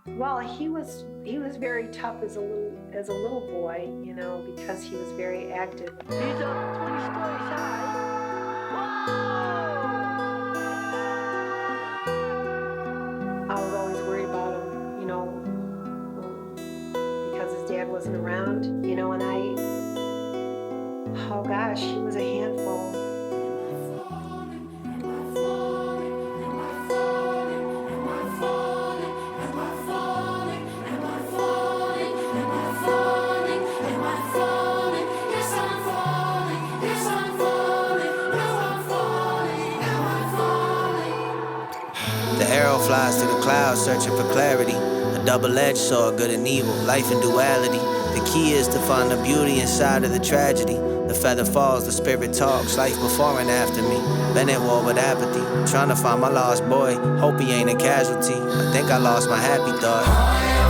Well, he was very tough as a little boy, because he was very active. He's up 20 stories high. I was always worried about him, because his dad wasn't around, and oh gosh, he was a handful. The arrow flies to the clouds, searching for clarity. A double-edged sword, good and evil, life and duality. The key is to find the beauty inside of the tragedy. The feather falls, the spirit talks, life before and after me. Been at war with apathy, trying to find my lost boy. Hope he ain't a casualty. I think I lost my happy thought.